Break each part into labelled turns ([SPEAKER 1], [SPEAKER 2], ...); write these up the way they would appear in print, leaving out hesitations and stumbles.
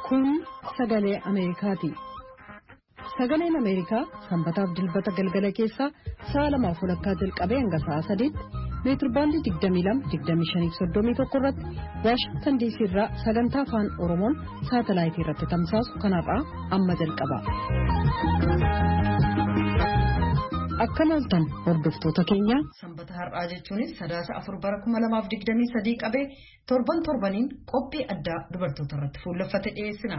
[SPEAKER 1] Kun sagalee Ameerikaati. Sagaleen Ameerikaa sanbataaf dilbata galgala keessaa sa'a 2:00 jalqabee hanga sa'a 3:00 meetirbaandii 22-25-31 irratti Waashingtan DC irraa sagantaa afaan Oromoon saatalaayitii irratti tamsaasu kanarraa amma jalqaba. Akka maaltan hordoftoota keenya sanbata har'aa jechuunis sadaasa 4/2023 qabee torbaniin qophii addaa dubartoota irratti fuulleffate dhiyeessina.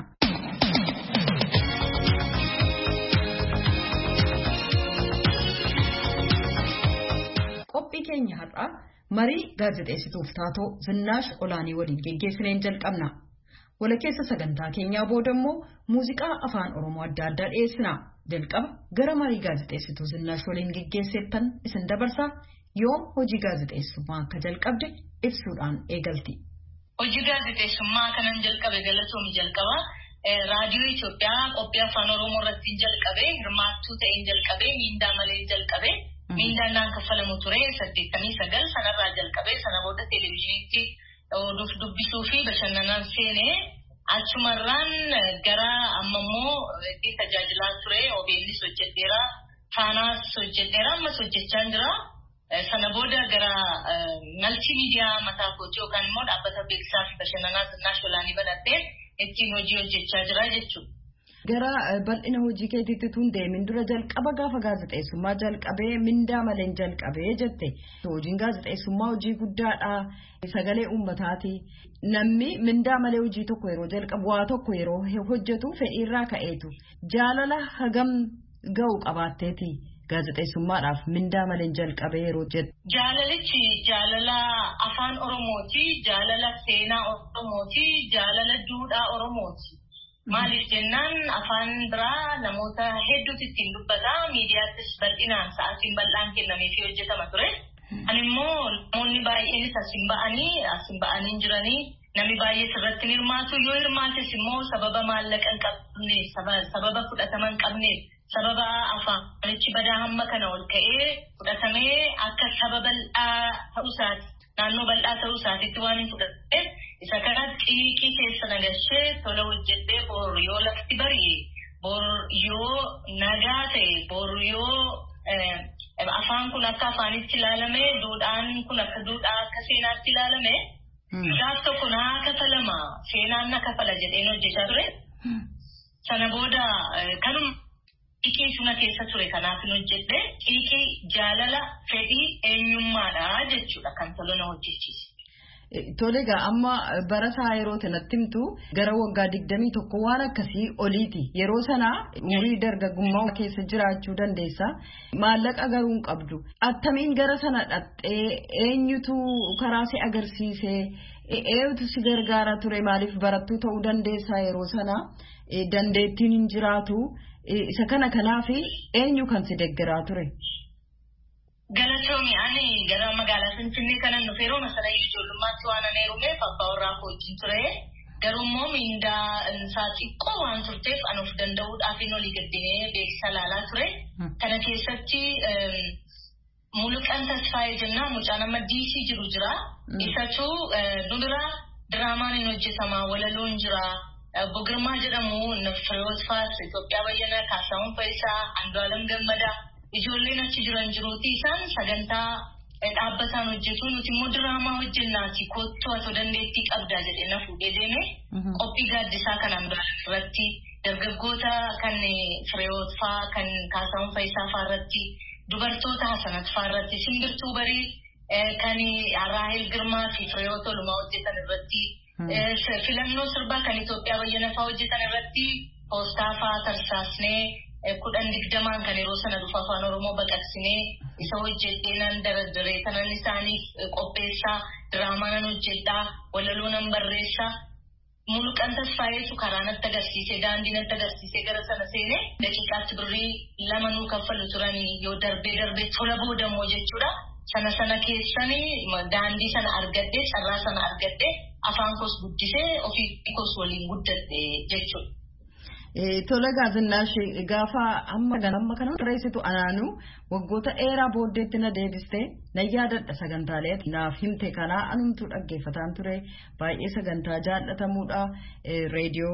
[SPEAKER 1] Qophii keenya har'aa marii gaazexeessituuf taatoo Zinnaash Olaanii waliin geggeessineen jalqabna. Walakkeessa sagantaa keenyaa booda immoo muuziqaa afaan Oromoo adda addaa dhiyeessina. Jalqaba gara marii gaazexeessituu Zinnaash waliin geggeesseettan isin dabarsaa yoom hojii gaazexeessummaa akka jalqabde ibsuudhaan eegalti.
[SPEAKER 2] Hojii gaazexeessummaa kanan jalqabe galatoomii jalqaba. Raadiyoo Itoophiyaa qophii afaan Oromoo irratti jalqabe hirmaattuu ta'een jalqabe miindaa malee jalqabe. Miindaan naan kaffalamu ture 89 sanarraa jalqabee sana booda televezyiiniitti dubbisuu fi bashannanaan seenee achumarraan gara ammammoo tajaajilaa ture OBNs hojjedheera Faanaas hojjedheera ammas hojjechaa jira. Sana booda gara maltiimiidiyaa mataa kootii yookaan immoo dhaabbata beeksisaa fi bashannanaa Zinnaash Olaanii banadhee ittiin hojii hojjechaa jira jechuudha.
[SPEAKER 1] Gara bal'ina hojii keetiitti tun deemin dura jalqaba gaafa gaazexeessummaa jalqabee mindaa maleen jalqabee jette. Hojiin gaazexeessummaa hojii guddaadha. Sagalee uummataati. Namni mindaa malee hojii tokko yeroo jalqabu waa tokko yeroo hojjetu fedhiirraa ka'eetu. Jaalala hagam ga'u qabaatteeti gaazexeessummaadhaaf mindaa maleen jalqabee yeroo jette.
[SPEAKER 2] Jaalalichi jaalala afaan Oromooti, jaalala seenaa Oromooti, jaalala duudhaa Oromooti. Maaliif jennaan afaan biraa namoota hedduutu ittiin dubbata miidiyaattis bal'inaan sa'aatiin bal'aan kennameefii hojjetama ture. Ani immoo namoonni baay'eenis asin ba'anii jiranii namni baay'ee sirratti hirmaatu yoo hirmaates immoo sababa maallaqa hin qabne sababa fudhatama hin qabne sababa afaanichi badaa hamma kana ol ka'ee fudhatamee akka saba bal'aa ta'uusaati naannoo bal'aa ta'uusaatitti waan hin fudhateef. Isa kanatti xiiqii keessa nagashee tola hojjedhee bor yoo lafti bari'e bor yoo nagaa ta'e bor yoo afaan kun akka afaanitti ilaalame duudhaan kun akka duudhaa akka seenaatti ilaalame gaaf tokko naa kafalama seenaan na kafala jedheen hojjechaa ture. Sana booda kanuma xiiqii suna keessa ture kanaaf hin hojjedhe xiiqii jaalala fedhii eenyummaadha jechuudha kan tola na hojjechiise.
[SPEAKER 1] Tolega amma barataa yeroo sanatti himtu gara waggaa 21 waan akkasii oliiti. Yeroo sana umurii dargaggummaa keessa jiraachuu dandeessa. Maallaqa garuu hin qabdu. Attamiin gara sana dhattee eenyutu karaa si agarsiisee eenyutu si gargaara ture maaliif barattuu ta'uu dandeessaa yeroo sana dandeettiin hin jiraatu. Isa kanaaf eenyu kan si deeggaraa ture?
[SPEAKER 2] Galatoomi ani gara magaalaa Finfinnee kanan dhufee yeroo masalayyuu ijoollummaatti waan ani heerumeef abbaa warraa wajjin ture. Garuu immoo miindaa isaa xiqqoo waan turteef ani of danda'uudhaaf olii gaddinee beeksisa ilaalaa ture. Kana keessatti Muluqan Tasfaayee jennaa mucaan amma DC jiru jira. Isatu dubira diraamaan hin hojjetama walaloon jira. Bogirmaa jedhamu Fireewoot Faas Itoophiyaa bayyana Kaasaawwan Faayisaa Andu'aalam Gammadaa. Ijoolleen achi jiran jiruuti isaan sagantaa dhaabbataan hojjetu nuti immoo diraamaa hojjennaati kottuu atoo dandeettii qabdaa jedhee na fuudhee deeme qophii gaaddisaa kanaan irratti dargaggoota kan Fireewoot fa'aa kan Kaasaawwan Faayisaa fa'aa irratti dubartoota Hasanat fa'aa irratti simbirtuu barii kan Raahel Girmaa fi Fireewoot Olumaa hojjetan irratti filannoo sirbaa kan Itoophiyaa bayyana fa'aa hojjetan irratti poostaa fa'aa tarsaasnee 10-20 kan yeroo sana dhufa afaan Oromoo baqaqsinee isa hojjedhee nan daradaree kanan isaaniif qopheessaa diraamaa nan hojjedhaa walaloo nan barreessaa. Muluqan Tasfaayeetu karaa natti agarsiisee daandii natti agarsiisee gara sana seenee daqiiqaatti birrii 2 nuu kaffalu turanii yoo darbee tola boodammoo jechuudha. Sana keessanii daandii sana argadhee carraa sana argadhee afaan koos guddisee ofii koos waliin guddadhe jechuudha.
[SPEAKER 1] Tolega Zinnaash gaafa amma kana reessitu anaanu waggoota dheeraa booddeetti na deebiste na yaadadha sagantaalee naaf himte kanaa anumtu dhaggeeffataan ture baay'ee sagantaa jaallatamuudha reediyoo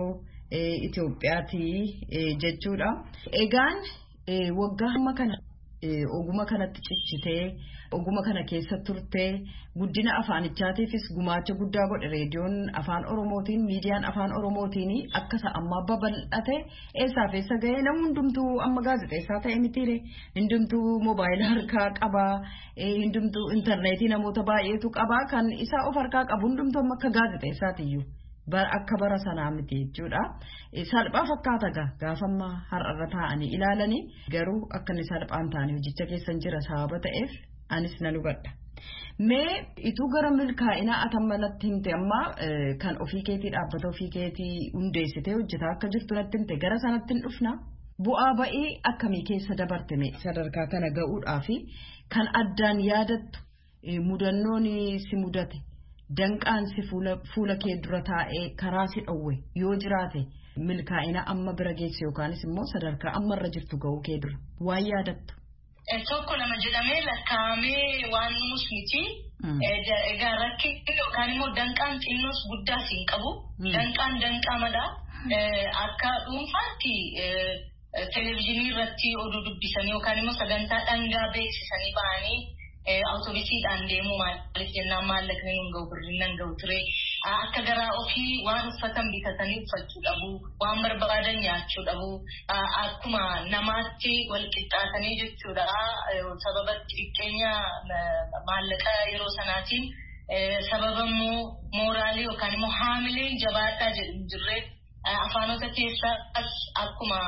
[SPEAKER 1] Itoophiyaati jechuudha. Egaan waggaa hamma kana oguma kanatti ciccitee oguma kana keessa turtee guddina afaanichaatiifis gumaacha guddaa godhe reediyoon afaan oromootiin miidiyaan afaan oromootiin akkasa amma babal'ate eessaaf eessa ga'ee namni hundumtuu amma gaazexeessaa ta'e mitiire hundumtuu moobaayilii harkaa qabaa hundumtuu intarneetii namoota baay'eetu qabaa kan isaa of harkaa qabu hundumtuu amma akka gaazexeessaatiyyuu akka bara sanaa miti jechuudha. Salphaa fakkaata gaafamma har'arra taa'anii ilaalanii garuu akka inni salphaan ta'anii hojicha keessan jira sababa ta'eef anis nan hubadha. Mee ituu gara milkaa'inaa atammanatti himte amma kan ofii keetii dhaabbata ofii keetii hundeessitee hojjetaa akka jirtu natti himte gara sanatti hin dhufna. Bu'aa ba'ii akkamii keessa dabarte sadarkaa kana ga'uudhaafi kan addaan yaadattu mudannoon si mudate danqaan si fuula kee dura taa'ee karaa si dhowwe yoo jiraate milkaa'ina amma bira geesse yookaanis immoo sadarkaa ammarra jirtu ga'uu kee dura waan yaadattu.
[SPEAKER 2] Tokko nama jedhamee lakkaa'amee waan nuus miti. Egaa rakki yookaan immoo danqaan xinnoos guddaas hin qabu. Danqaan danqamadha. Akka dhuunfaatti televezyiinii irratti oduu dubbisanii yookaan immoo sagantaa dhangaa beeksisanii ba'anii autobisiidhaan deemuu maaliif jennaan maallaqni nun ga'u birriin nan ga'u ture. Akka garaa ofii waan uffatan bitatanii uffachuu dhabu, waan barbaadan nyaachuu dhabu, akkuma namaatti wal qixxaatanii jechuudha. Sababa xiqqeenya maallaqa yeroo sanaatiin sababa immoo mooraalii yookaan immoo haamileen jabaadhaa jedhu jirree afaanota keessaas akkuma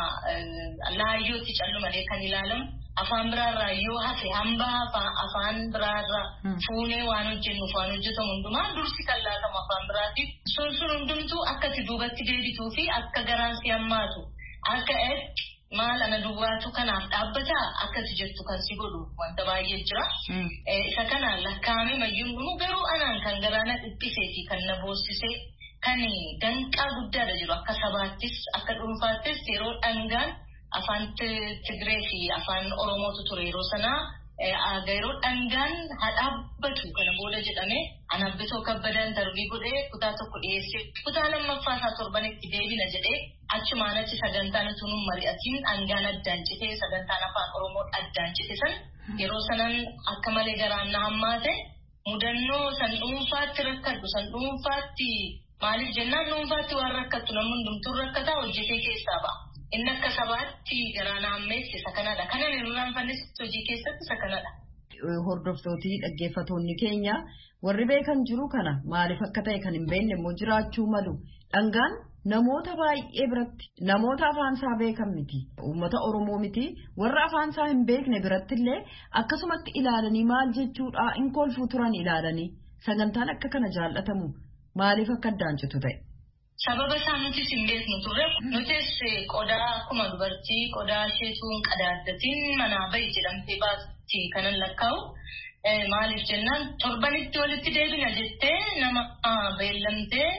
[SPEAKER 2] laayyootti callu malee kan ilaalamu. Afaan biraarraa yoo hafe hambaa afaan biraarraa fuunee waan hojjennuuf waan hojjetamu hundumaa dursi kan laatamu afaan biraatiif sun hundumtuu akkati duubatti deebituu fi akka garaan si hammaatu akka maal ana duwwaatu kanaaf dhaabbataa akkati jettu kan si godhu wanta baay'ee jira. Isa kana lakkaa'amee mayyuun dhumuu garuu anaan kan garaana dhiphisee fi kan na boossisee kan danqaa guddaadha jiru akka sabaattis akka dhuunfaattis yeroo dhangaan. Afaan Tigree fi afaan Oromootu ture yeroo sanaa yeroo dhangaan hadhaabbatu kana booda jedhamee anabbitoo kabbadaan darbii godhee kutaa tokko dhiyeessee kutaa lammaffaa isaa torbanitti deebina jedhee achumaan achi sagantaan tunuun mari'atiin dhangaan addaan citee sagantaan afaan Oromoo addaan cite san yeroo sanan akka malee garaan na hammaate mudannoo san dhuunfaatti rakkadhu san dhuunfaatti maaliif jennaan dhuunfaatti waan rakkattu namni hundumtuu rakkataa hojjetee keessaa ba'a. Inni akka sabaatti garaa naammeessi isa kanadha. Kana nurraan fannis hojii keessatti isa kanadha.
[SPEAKER 1] Hordoftootii dhaggeeffatoonni keenya warri beekan jiru kana maaliif akka ta'e kan hin beekne immoo jiraachuu malu. Dhangaan namoota baay'ee biratti namoota afaan isaa beekan miti. Uummata Oromoo miti. Warra afaan isaa hin beekne biratti illee akkasumatti ilaalanii maal jechuudha in kolfuu turan ilaalanii sagantaan akka kana jaallatamu maaliif akka addaan citu ta'e.
[SPEAKER 2] Sababa isaa nuti hin beeknu turre nutis qodaa akkuma dubartii qodaa isheetuun qadaaddatiin manaa bahi jedhamtee baasti kanan lakkaa'u maaliif jennaan torbanitti walitti deebina jettee nama beellamtee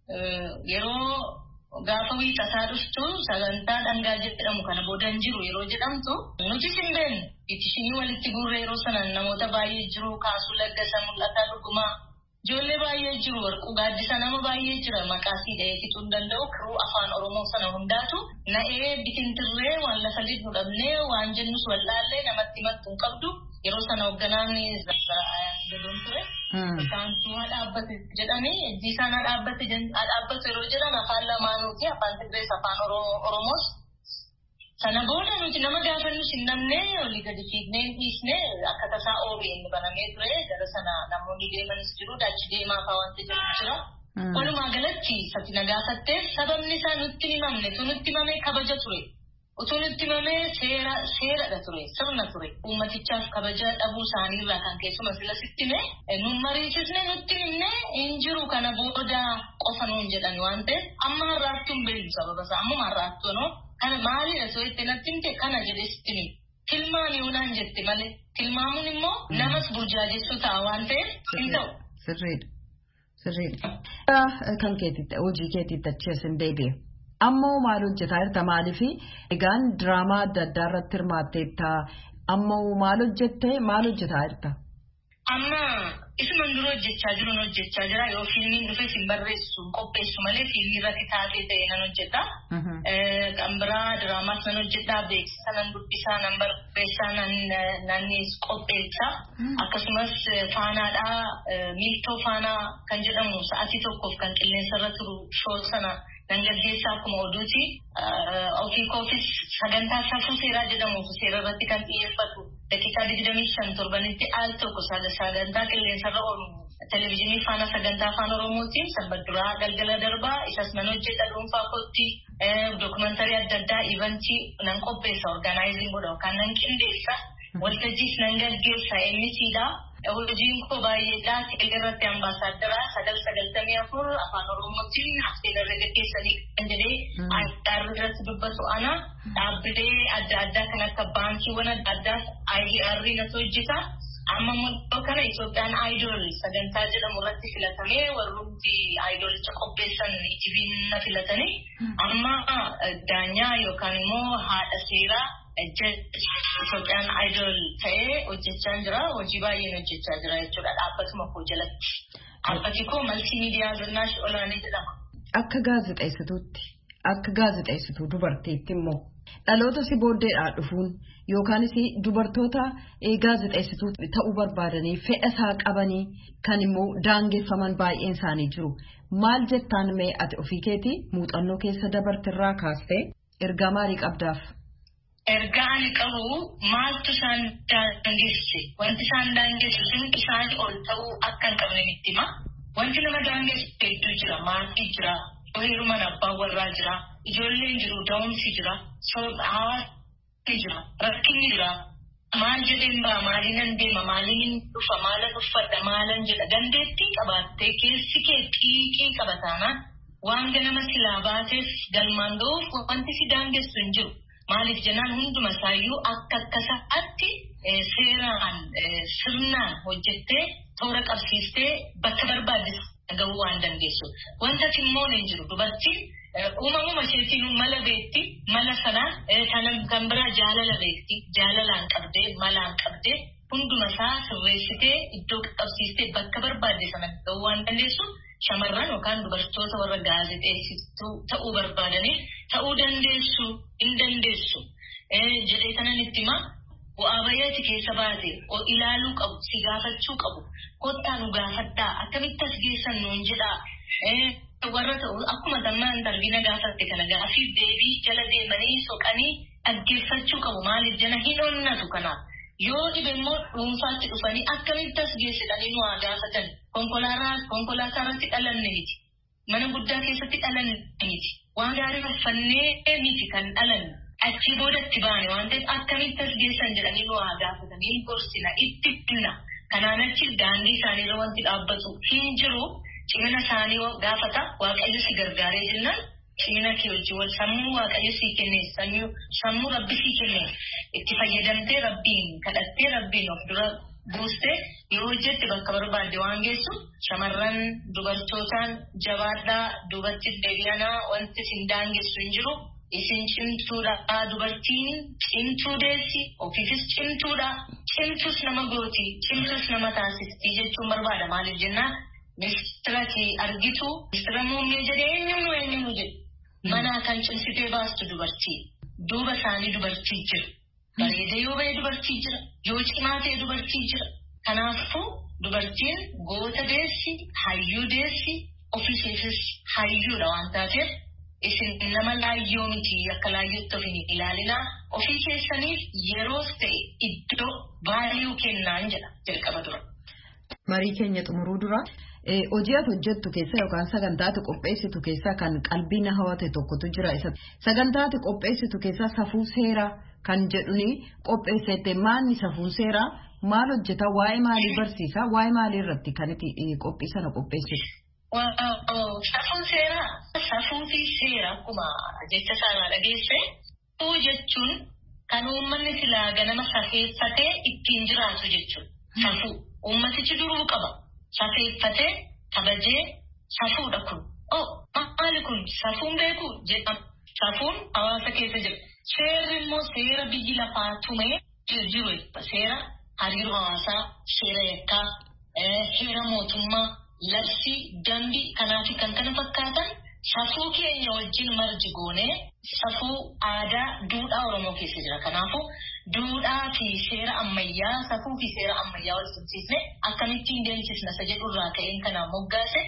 [SPEAKER 2] yeroo gaafa wiixataa dhuftu sagantaa dhangaa jedhamu kana booda hin jiru yeroo jedhamtu nuti hin beeknu itti walitti guurre yeroo sana namoota baay'ee jiru kaasuu laggasa mul'ataa dhugumaa. Ijoollee baay'ee jiru warquu gaaddisa nama baay'ee jira maqaasii dhaheetituu hin danda'u kiruu afaan Oromoo sana hundaatu na'ee bitintirree waan lafa lidhu dhabnee waan jennus wallaallee namatti himattu hin qabdu yeroo sana hoogganaan jedhuun ture. Isaantu dhaabbate jedhanii ejji isaan dhaabbatu yeroo jedhan afaan lamaanuuti afaan Tigrees afaan Oromoos. Sana booda nuti nama gaafannus hin namne olii gadi fiignee dhiisnee akka tasaa OBN banamee ture gara sana namoonni deemanis jiru dachi deemaa fa'aa wanti jira. Walumaa galatti sati na gaafattee sababni isaa nutti himamne tu nutti himamee kabaja ture. Utuu nutti himamee seeradha ture sirna ture. Uummatichaaf kabaja dhabuu isaaniirraa kan keessuma sila sitti himee nun mariisisne nutti himne hin jiru kana booda qofa nuun jedhan waan ta'eef amma har'aattuu hin beellu sababa isaa ammuma har'aattuu noo. Kana maaliidha soo itti natti himte kana jedhee sitti himi. Tilmaami unaan jette malee tilmaamuun immoo namas burjaajessuu ta'a waan ta'eef hin ta'u.
[SPEAKER 1] Sirriidha. Kan keetitti hojii keetitti achi as hin deebi'e. Ammoo maal hojjetaa jirta maaliifi egaan diraamaa adda addaa irratti hirmaatteetta ammoo maal hojjettee maal hojjetaa jirta?
[SPEAKER 2] Amma isuman dura hojjechaa jiru hojjechaa jira yoo fiilmiin dhufe sin barreessu qopheessu malee fiilmii irratti taatee ta'e nan hojjedha. Kan biraa diraamas nan hojjedha beeksisa nan dubbisaa nan barreessaa nan qopheessa akkasumas faanaadhaa miiltoo faanaa kan jedhamu sa'aatii tokkoof kan qilleensarra turu shoo sana nan gaggeessaa akkuma oduuti ofii koofis sagantaa safuu seeraa jedhamu seera irratti kan xiyyeeffatu daqiiqaa 25 torbanitti al tokko sagantaa qilleensarra oolu televiziyoonii faana sagantaa afaan oromootiin sanbadduraa galgala darbaa isas nan hojjedha dhuunfaa kootti dokumentaarii adda addaa ivantii nan qopheessa orgaanaayizing godha kan nan qindeessa waltajjiis nan gaggeessa MC'dha. Hojiin koo baay'eedha irratti ambaasaaddaraa 994 afaan oromootiin hafteelarra gaggeessanii kan jedhee addaarra irratti dubbatu ana dhaabbilee adda addaa kan akka baankiiwwan adda addaas IDR natu hojjeta. Amma immoo kana Itoophiyaan Idol sagantaa jedhamu irratti filatamee warrumti Idolicha qopheessan TV'n na filatanii amma daanyaa yookaan immoo haadha seeraa Itoophiyaan Idol ta'ee hojjechaa jira hojii baay'een hojjechaa jira jechuudha dhaabbatuma koo jalatti. Dhaabbati koo maltiimiidiyaa Zannaash Olaanee jedhama.
[SPEAKER 1] Akka gaazexeessituu dubartiitti immoo dhaloota si booddeedhaa dhufuun yookaanis dubartoota gaazexeessituu ta'uu barbaadanii fedha isaa qabanii kan immoo daangeffaman baay'een isaanii jiru. Maal jettaan mee ati ofii keetii muuxannoo keessa dabartirraa kaastee ergaa maalii qabdaaf?
[SPEAKER 2] Ergaa ani qabu maaltu isaan daangesse wanti isaan daangesse sun isaan ol ta'uu akka hin qabne itti hima. Wanti nama daangesse hedduu jira maatii jira heeruman abbaan warraa jira ijoolleen jiru da'umsi jira hawaasni jira rakkinni jira maal jedheen baa maaliinan deema maaliin dhufa maalan uffadha maalan jedha dandeettii qabaattee keessi kee xiiqii qabataana waan ganama silaa baateef galmaan ga'uuf wanti si daangessu hin jiru. Maaliif jennaan hunduma isaayyuu akka sa'aatti seeraan sirnaan hojjettee toora qabsiistee bakka barbaadde ga'uu waan dandeessu. Wanta immoo hin jiru dubartiin uumamuma isheetiin mala beekti mala sanaan kan biraa jaalala beekti jaalalaan qabdee malaan qabdee hunduma isaa sirreessitee iddoo qabsiistee bakka barbaadde sana ga'uu waan dandeessu. Shamarran yookaan dubartoota warra gaazexeessituu ta'uu barbaadanii ta'uu dandeessu hin dandeessu jedhee sanan itti hima bu'aa bayyaati keessa baate ilaaluu qabu si gaafachuu qabu kottaa nu gaafadhaa akkamitti as geessan nuun jedhaa warra ta'u akkuma tammaan darbina gaafatte kana gaafiif deebii jala deemanii soqanii dhaggeeffachuu qabu maaliif jana hin onnatu kanaaf. Yoo dhibe immoo dhuunfaatti dhufanii akkamitti as geessidhanii nu haa gaafatan konkolaataa irratti dhalanne miti mana guddaa keessatti dhalanne miti waan gaarii uffannee miti kan dhalanne achii boodatti baane waan ta'eef akkamitti as geessan jedhanii nu haa gaafatanii gorsina itti dhimna kanaan achi daandii isaanii irra wanti dhaabbatu hin jiru cimina isaanii gaafata waaqayyo si gargaaree jennaan. Cimina kee wajjin wal sammuu waaqayyo sii kenne sammuu rabbi sii kenne itti fayyadamtee rabbiin kadhattee rabbiin of dura buustee yoo hojjette bakka barbaadde waan geessu shamarran dubartootaan jabaadhaa duubatti deebi'anaa wanti isin daangessu hin jiru isin cimtuudha dubartiin cimtuu deessi ofiifis cimtuudha cimtus nama gooti cimtus nama taasistii jechuun barbaada maaliif jennaan ministirati argitu ministira muummee jedhee eenyuun jedhu. Mana kan cimsitee baastu dubartii duuba isaanii dubartii jira bareedee yoo ba'e dubartii jira yoo cimaa ta'e dubartii jira kanaafuu dubartiin goota deessi hayyuu deessi ofiisheefis hayyuudha waan taateef isin nama laayyoo miti akka laayyootti of hin ilaalinaa ofii keessaniif yeroos ta'e iddoo baay'ee kennaan jedha jalqaba dura.
[SPEAKER 1] Marii keenya xumuruu dura. Hojii ati hojjettu keessa yookaan sagantaa ati qopheessitu keessa kan qalbii na hawwate tokkotu jira. Sagantaa ati qopheessitu keessa safuu seeraa kan jedhuni qopheessite maanni safuu seeraa maal hojjeta waa'ee maalii barsiisa waa'ee maalii irratti kan itti qophii sana qopheessitu.
[SPEAKER 2] Safuu fi seera akkuma jecha isaanii dhageesse jechuun kan uummanni silaa ganama safeeffatee ittiin jiraatu jechuudha. Safuu uummatichi duruu qaba. Safeeffatee kabajee safuudha kun. Maali kun safuun beeku jedhama. Safuun hawaasa keessa jira. Seerri immoo seera biyyi lafaa tumee jiru. Seera hariiroo hawaasaa, seera yakkaa, heera mootummaa, labsii, dambii kanaa fi kan kana fakkaatan safuu keenya wajjin marji goonee safuu aadaa duudhaa Oromoo keessa jira. Kanaafuu duudhaa fi seera ammayyaa, safuu fi seera ammayyaa wal simsiisne akkamittiin deemsisna isa jedhurraa ka'een kanaan moggaase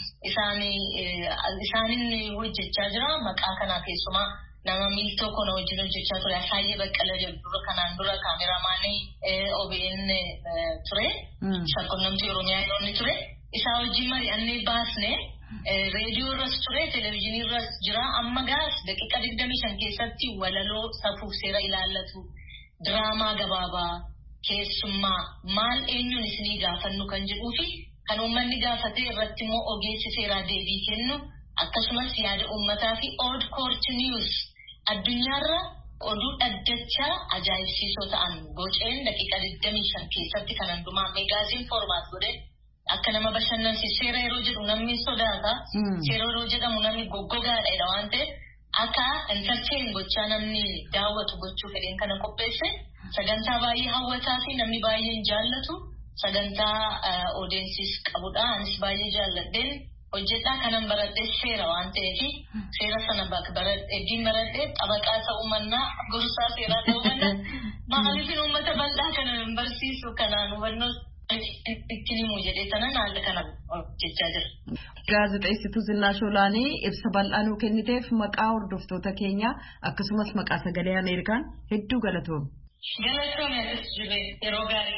[SPEAKER 2] isaanin hojjechaa jira. Maqaa kanaa keessumaa nama miiltoo kono wajjin hojjechaa ture Asaayyee Baqqala jedhu kanaan dura kaameraamaanii OBN ture. Shaakonnamtii Oromiyaa inni ture. Isaa wajjin mari'annee baasne reediyoo irras ture, televezyiinii irras jira. Amma gaas daqiiqa 25 keessatti walaloo safuuf seera ilaallatu, diraamaa gabaabaa, keessummaa maal eenyuun isinii gaafannu kan jedhuu fi kan uummanni gaafatee irratti immoo ogeessi seeraa deebii kennu, akkasumas yaada uummataa fi old court news addunyaarra oduu dhaddachaa ajaa'ibsiisoo ta'an boceen daqiiqa 25 keessatti kan hundumaa meegaaziin formaat godhe akka nama bashannansiisu. Seera yeroo jedhu namni sodaata. Seera yeroo jedhamu namni goggogaadha waan ta'eef akka entertain gochaa namni daawwatu gochuu fedheen kana qopheesse sagantaa baay'ee hawwataa fi namni baay'een jaallatu sagantaa audiences qabudha. Anis baay'ee jaalladheen hojjedhaa kanan baradhee seera waan ta'eef seera sana baradhee xabaqaa ta'uu mannaa gorsaa seeraa ta'uu mannaa maaliif uummata bal'aa kana barsiisu kanaan hubannoo ittiin jedhee tanan haala kanaan hojjechaa jira.
[SPEAKER 1] Gaazexeessituu Zinnaash Olaanii ibsa bal'aa nuu kenniteef maqaa hordoftoota keenya akkasumas maqaa sagalee Ameerikaan hedduu galatoomi.
[SPEAKER 2] Galatoomi as jibe yeroo gaarii.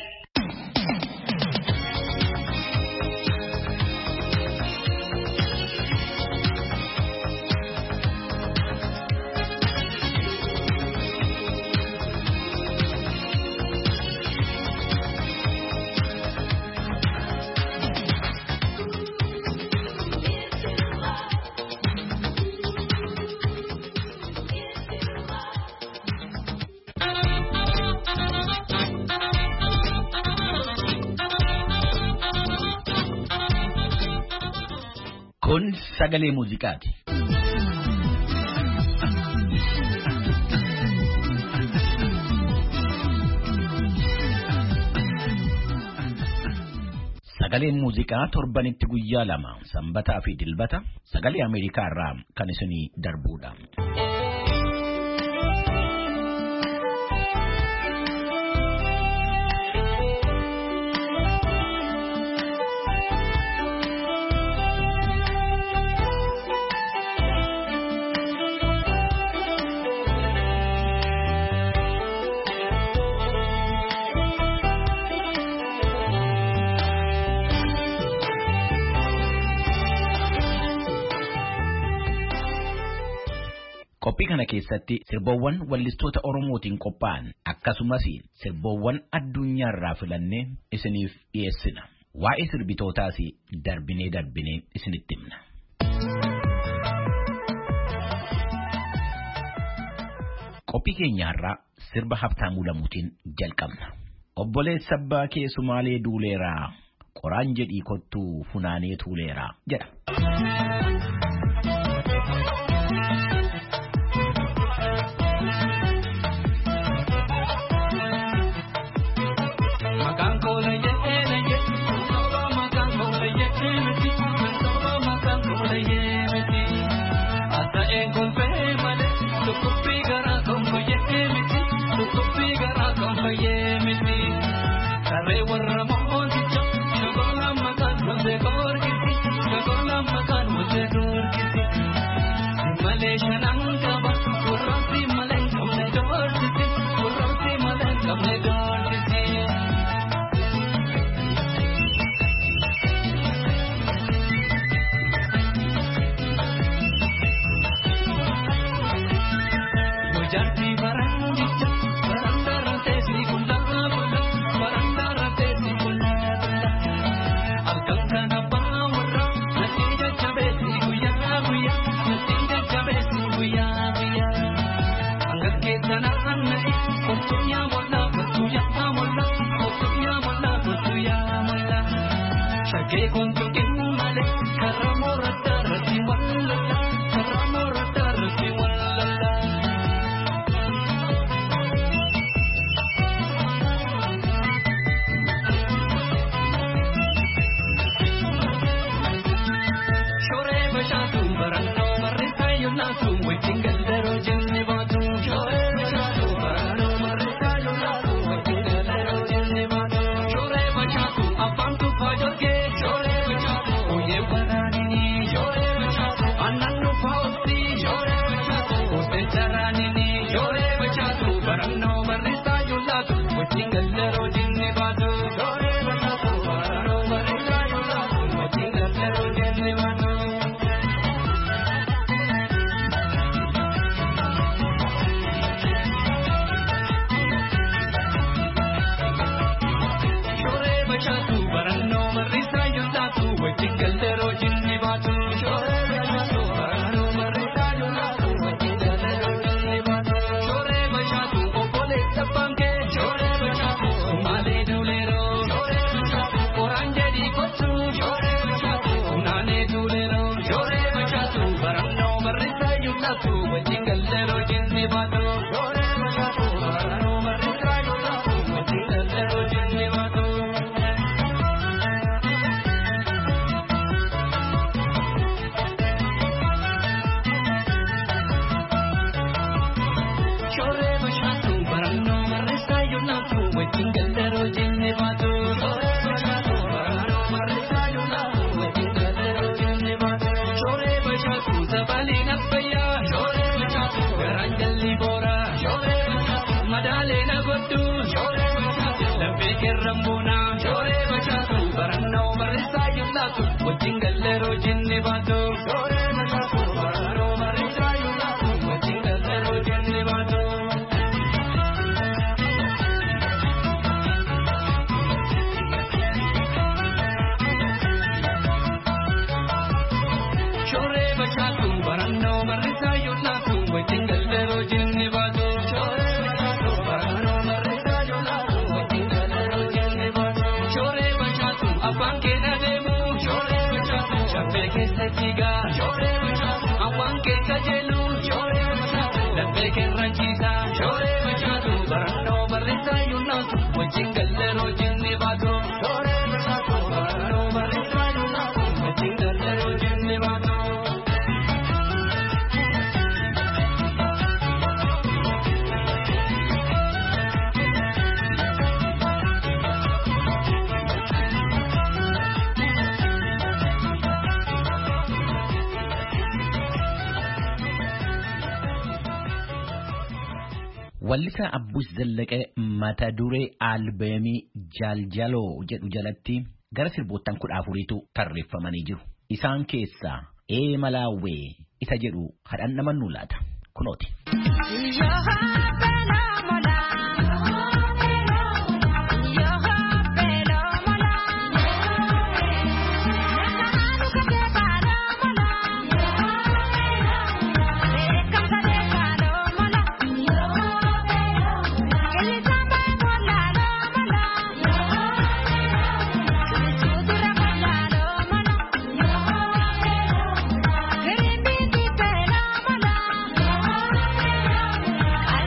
[SPEAKER 3] Kun sagalee muuziqaati. Sagaleen muuziqaa torbanitti guyyaa 2 sanbataa fi dilbata sagalee Ameerikaa irraa kan isinii darbuudha. Qophii kana keessatti sirboowwan wallistoota Oromootiin qophaa'an akkasumas sirboowwan addunyaa irraa filannee isiniif dhiyeessina. Waa'ee sirbitootaas darbinee isinitti himna. Qophii keenyaarraa sirba Habtaamuu Lamuutiin jalqabna. Obboleessa abbaa kee Sumaalee duuleeraa qoraan jedhii kottuu funaanee tuuleeraa jedha. Wallisa Abbuus Zallaqee mata duree albeemii Jaljaloo jedhu jalatti gara sirboottan 14tu tarreeffamanii jiru. Isaan keessaa Malaawwee isa jedhu hadhaan namannu laata. Kunooti.
[SPEAKER 4] I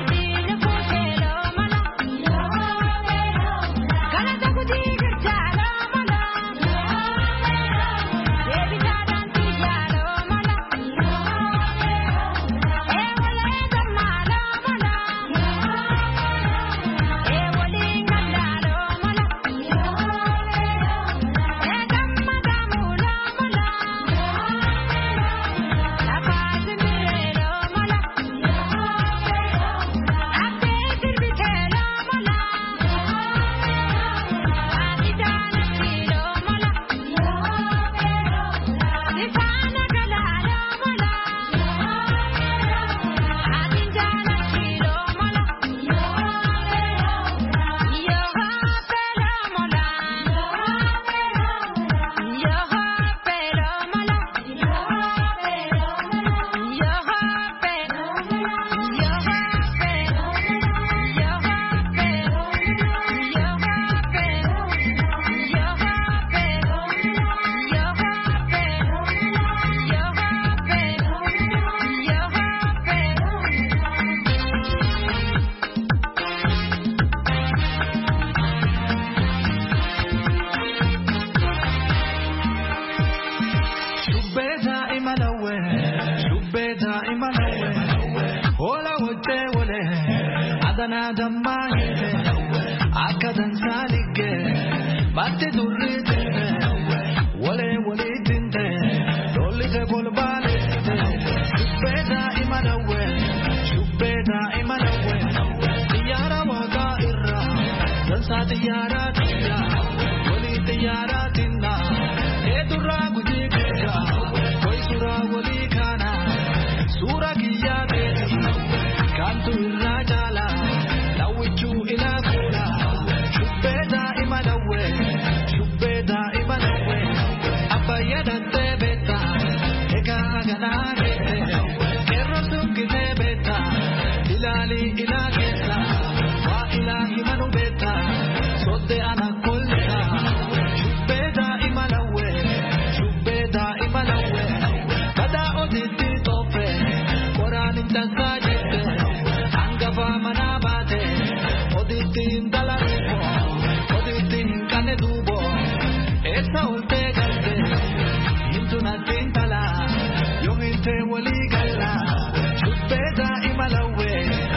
[SPEAKER 4] Adana dammaayite akka dansaalikke batte durrite walee waliitinte dollite golbaalite shubbeeta imanawe xiyyaara waaqaa irra dansaa xiyyaaraatinna walii xiyyaaraatinna eedurraa gujii keessa koysuraa walii kaana suura kiyyaa keessa kaantu irraa jaala lawwichuu ilaa fuula shubbeeta imanawe abbayya dattee beetta egaa ganaa keesse kerro sukkitee beetta ilaali ilaa keessa waa ilaa himanu beetta sodde ana kollisa shubbeeta imalawe badaa otitti toffe qoraan dansaa jette hangafaa manaa baate otitti hin dalaruufo otitti hin qane duubo eessa oltee galte hintu nattiin tala yoo hinte walii galla shubbeeta imalawe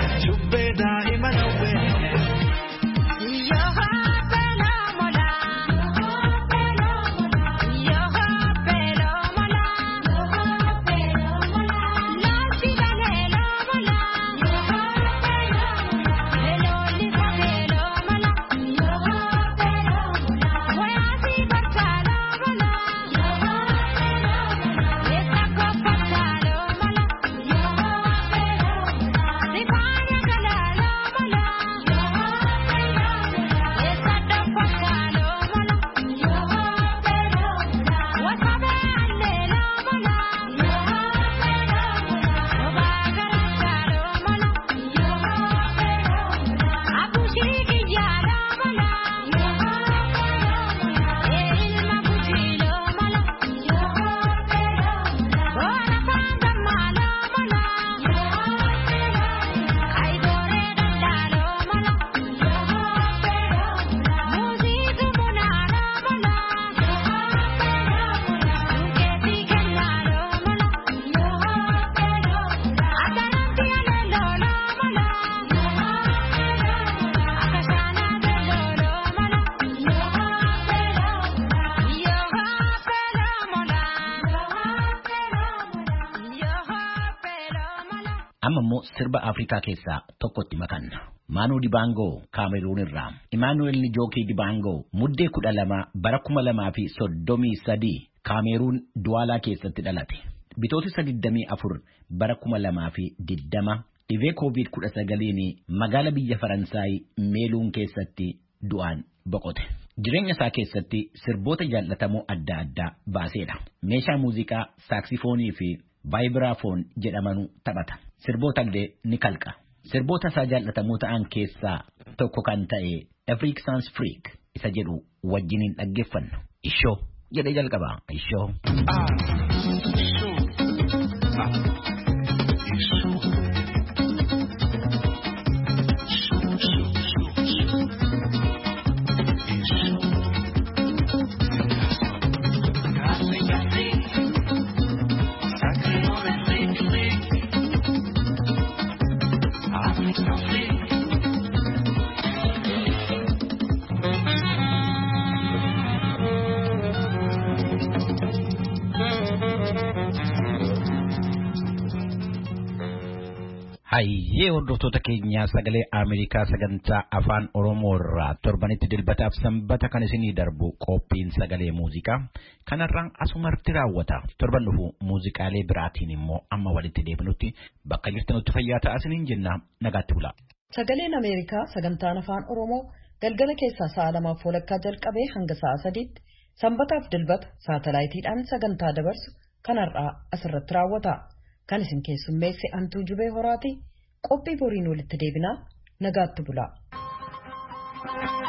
[SPEAKER 3] Amammoo sirba Afrikaa keessaa tokkotti makanna. Maanuu Dibaangoo Kaameruun irraa. Imaanuel Nijookii Dibaangoo muddee 12 bara 2033 Kaameruun Duwaalaa keessatti dhalate. Bitootessa 24 bara 2020 dhibee COVID-19 magaala biyya Faransaay Meeluun keessatti du'aan boqote. Jireenya isaa keessatti sirboota jaallatamoo adda addaa baaseedha. Meeshaa muuziqaa saaksifoonii fi vaayibiraafoon jedhamanu taphata. Sirboota illee ni kalqa. Sirboota isaa jaallatamoo ta'an keessaa tokko kan ta'e Afrique Sans Freak isa jedhu wajjiniin dhaggeeffannu. Ishoo jedhee jalqaba. Ishoo. Hayyee hordoftoota keenyaa sagalee Ameerikaa sagantaa afaan Oromoo irraa torbanitti dilbataaf sanbata kan isinii darbu qophiin sagalee muuziqaa kanarraan asumarratti raawwata. Torban dhufu muuziqaalee biraatiin immoo amma walitti deebinutti bakka jirtanutti fayyaa ta'aa isiniin jenna. Nagaatti bulaa.
[SPEAKER 1] Sagaleen Ameerikaa sagantaan afaan Oromoo galgala keessaa sa'a 2 walakkaa jalqabee hanga sa'a 3tti sanbataaf dilbata saatalaayitiidhaan sagantaa dabarsu kanarraa asirratti raawwata. Kan isin keessummeesse Antuu Jubee Horaati. Qophii boriin walitti deebinaa nagaatti bulaa.